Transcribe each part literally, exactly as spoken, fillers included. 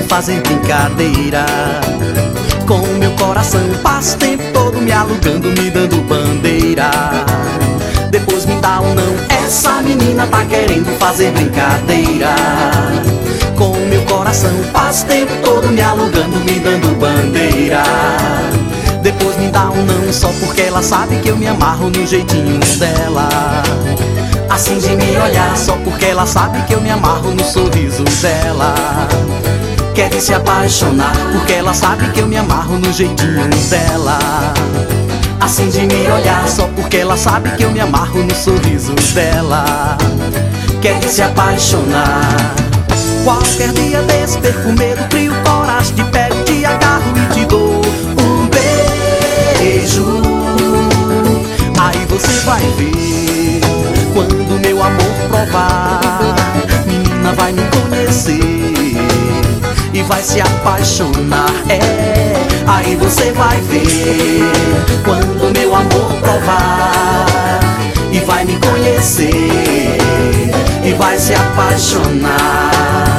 fazer brincadeira com o meu coração, passa o tempo todo me alugando, me dando bandeira. Depois me dá um não, essa menina tá querendo fazer brincadeira com o meu coração, passa o tempo todo me alugando, me dando bandeira. Depois me dá um não, só porque ela sabe que eu me amarro no jeitinho dela, assim de me olhar, só porque ela sabe que eu me amarro no sorriso dela. Quer se apaixonar, porque ela sabe que eu me amarro no jeitinho dela, assim de me olhar, só porque ela sabe que eu me amarro no sorriso dela. Quer se apaixonar. Qualquer dia desse perco medo, crio coragem, te pego, te agarro e te dou um beijo. Aí você vai ver, quando meu amor provar, menina vai me conhecer e vai se apaixonar, é. Aí você vai ver, quando meu amor provar, e vai me conhecer e vai se apaixonar.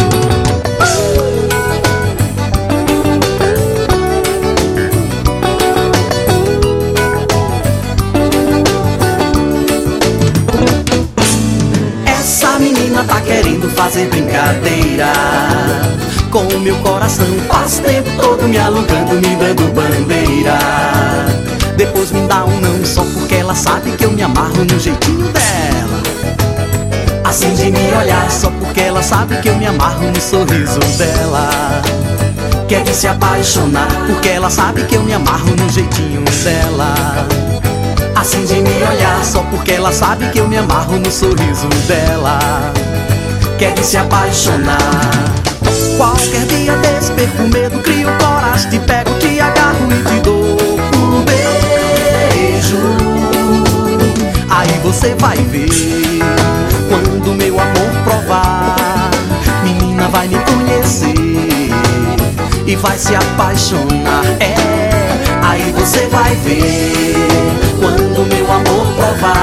Essa menina tá querendo fazer brincadeira com o meu coração, passa o tempo todo me alugando, me dando bandeira. Depois me dá um não, só porque ela sabe que eu me amarro no jeitinho dela, assim de me olhar, só porque ela sabe que eu me amarro no sorriso dela. Quer se apaixonar, porque ela sabe que eu me amarro no jeitinho dela, assim de me olhar, só porque ela sabe que eu me amarro no sorriso dela. Quer se apaixonar. Qualquer dia desse perco medo, crio coragem, te pego, te agarro e te dou um beijo. Aí você vai ver, quando meu amor provar, menina vai me conhecer e vai se apaixonar, é. Aí você vai ver, quando meu amor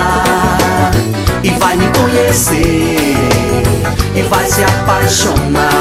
provar, e vai me conhecer e vai se apaixonar.